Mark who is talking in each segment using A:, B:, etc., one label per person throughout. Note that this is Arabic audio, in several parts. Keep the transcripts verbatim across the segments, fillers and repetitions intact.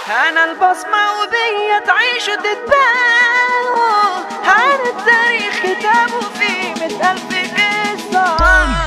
A: انا البصمة وبيا تعيش وتتباهوا، عن التاريخ كتابه فيه مئة ألف قصة.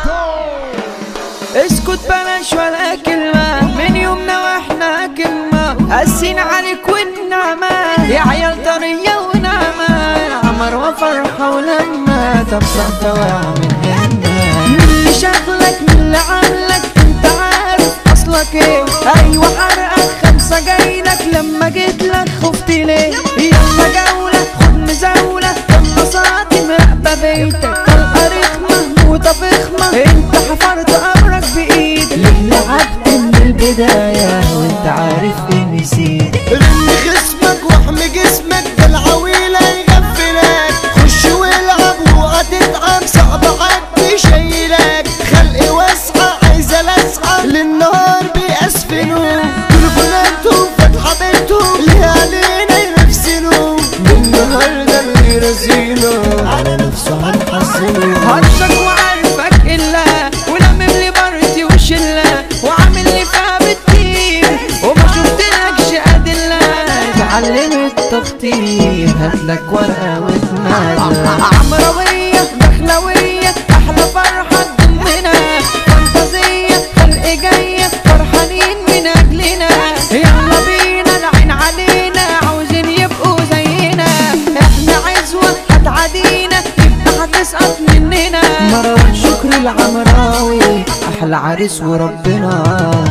A: اسكت بلاش ولا كلمة، من يومنا واحنا كلمة قاسين عليك والنعمة، يا عيال طرية ونعمة، عمر وفرحة ولما تبصر تواع من هنا. من اللي شغلك من اللي عاملك انت عارف اصلك ايه، ايوه حرقك خمسة جايلك لما جيتلك خفت ليه. يلا جولة خد مزاولة لما صاعتي مراقبة بيتك، طلقة رخمة موتة فخمة انت حفرت قبرك بايدك. ليه لعبت من البداية وانت عارف اني نسيت.
B: رن خصمك واحمي جسمك ده العويلة يغفلك، خش والعب وهتتعب صعب حد يشيلك. خلقي واسعة عايزة لسعة للنهار بيأسفلوا، تليفوناتهم فاتحة بيتهم ليه علينا ينفسنوا. النهاردة اللي رزينه على نفسه هنحصله.
A: هرشك وعارفك إلا ولمم لي بارتي وشلة وعامل لي فيها بالتيم وما شفتلكش أدلة. اتعلم التخطيط هاتلك ورقة وتمادى، عمروية دخلوية أحلى فرحة تضمنا، فانتازية خلق جاية فرحانين من أجلنا. يلا بينا العين علينا عاوزين يبقوا زينا، احنا عزوة هتعادينا يبقى هتسقط مننا. مروان شكري العمراوي أحلى عريس وربنا.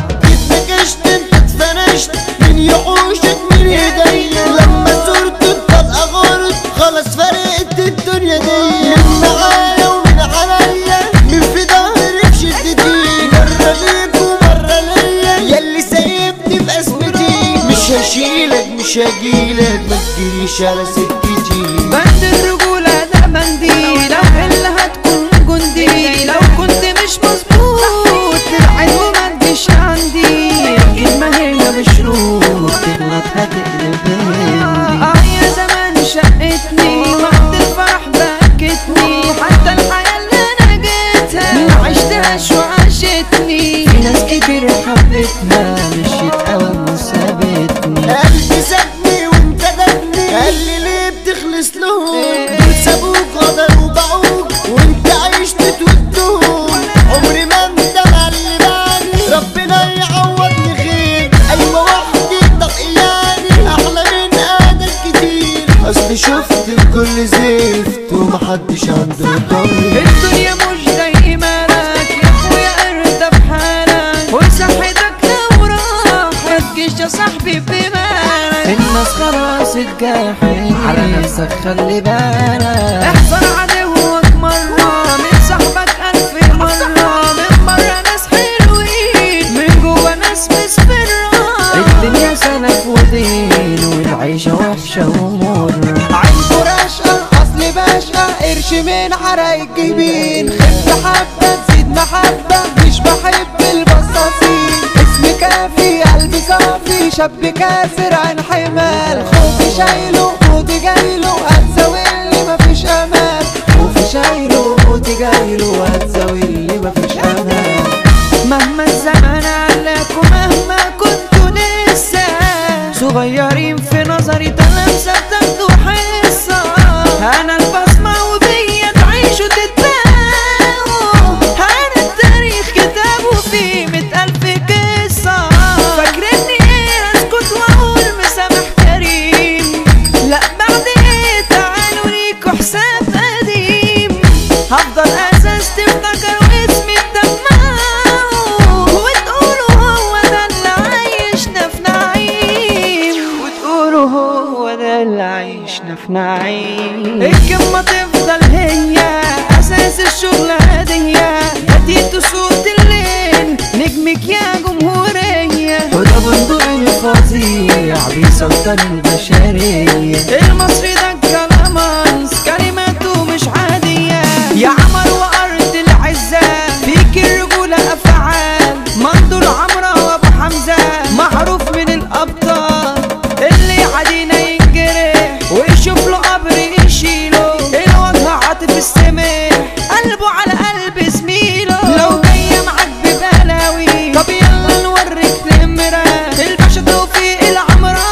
B: اتنكشت انت اتفنشت من يحوشك من ايديا، لما صرت الطلقة غرت خلاص فرقت الدنيا دي. من معايا ومن عليا من في ظهري في شدتي، مرة ليك ومرة ليا ياللي سايبني في ازمتي. مش هشيلك مش هجيلك ما تجيش على سكتي.
A: بند الرجولة ده منديل اللي هتكون جندي، لو كنت مش مظبوط تبعد وما تجيش عندي. الكلمة هي بشروط تغلط هتقلب هندي. اه يا زمان شقتني وقت الفرح بكتني، حتى الحياة اللي انا جيتها ما عشتهاش وعاشتني. في ناس كتير حبتها مشيت قوي وسابتني.
B: قلبي سابني وانت دبني، قال لي ليه بتخلص لهم؟ دول سابوك غدروا وباعوك وانت عشت تودهم. عمري ما اندم على اللي بعدي، ربنا يعوضني خير. ايوه وحدي طقياني احلى من قادر كتير، اصل شفت الكل زفت ومحدش عنده ضمير.
A: الدنيا مش زي ما لك يا اخويا ارضى بحالك، وصحتك لو راحت جيش يا صاحبي بمالك. الناس خلاص اتجاحت على نفسك خلي بالك، احذر عدوك مرة من صاحبك ألف مرة. من مرة ناس حلوين من جوا ناس مسفرة، الدنيا سلف ودين والعيشة وحشة ومرة.
B: عينكوا رشقة اصل باشقة قرش من عرايق جبين، خف حبة تزيد محبة مش بحب البصاصين. اسمي كافي قلبي صافي شاب كاسر عن حمال، خوفي شايله موتي جايله هتزاولي مفيش امان. خوفي شايله موتي جايله هتزاولي مفيش امان.
A: مهما الزمن عليك ومهما كنتوا لسه صغيرين في نظري تلامسة بتاخدوا حصة. أنا البصمة وبيا تعيشوا تتباهوا، أنا التاريخ كتابه فيه مئة ألف قصة. فاكرني إيه أسكت وأقول مسامح كريم؟ لأ بعد إيه تعالوا ليكوا حساب قديم. هفضل أساس تفتكروا اسمي تدمعوا، وتقولوا هو ده اللي عايشنا في نعيم، وتقولوا هو ده اللي عايشنا في نعيم. الكلمة تفضل هي أساس الشغل هدية، هديتوا صوت الليل نجمك يا جمهورية.
B: وده بندق الفظيع بيسلطن البشرية.
A: المصري ده كلامانس كلماته مش عادية، يا عمر وأرض العزة فيك الرجولة أفعال. منظور عمرة وأبو حمزة معروف من الأبطال، اللي عادينا ينجرح ويشوف له قبر يشيله. الوجه عاطف السمح قلبه على قلب زميله، لو جاية معاك ببلاوي طب يلا نوريك نمرة. الباشا توفيق العمرة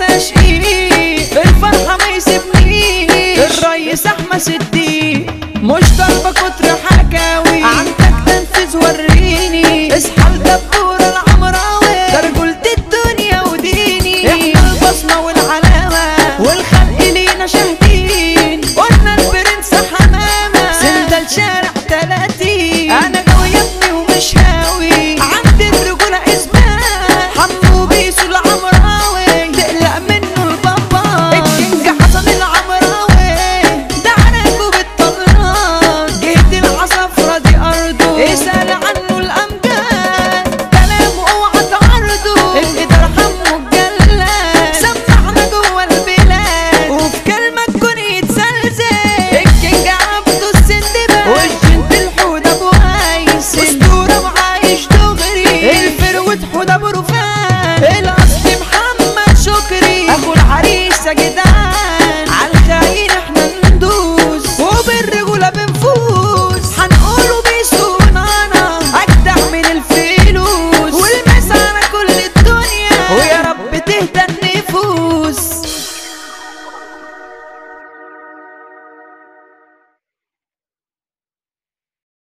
A: انا شقيق في الفرحة ما يسيبنيش الريس احمد الدين. مش طالبة كتر حكاوي عندك تنفذ وريني اصحى لدبور العمراوي ده رجولة الدنيا وديني احنا البصمة والعلامة والخلق لينا شاهدين قلنا البرنس حمامة سندل شارع تلاتين. انا جوي يا ابني ومش هاوي عند الرجولة اثبات حمو بيسو العمراوي تقلق منه البابا الكينج حسن العمراوي ده عنقه بالطلرات جهد العصفرة دي ارضه اسأل عنه الامجاد كلامه اوعى تعرضه الادارة حمو الجلاد سمعنا جوه البلاد وفي كلمة تكون يتسلسل الكينج عبده السندباد والجنت الحود ابو هيثم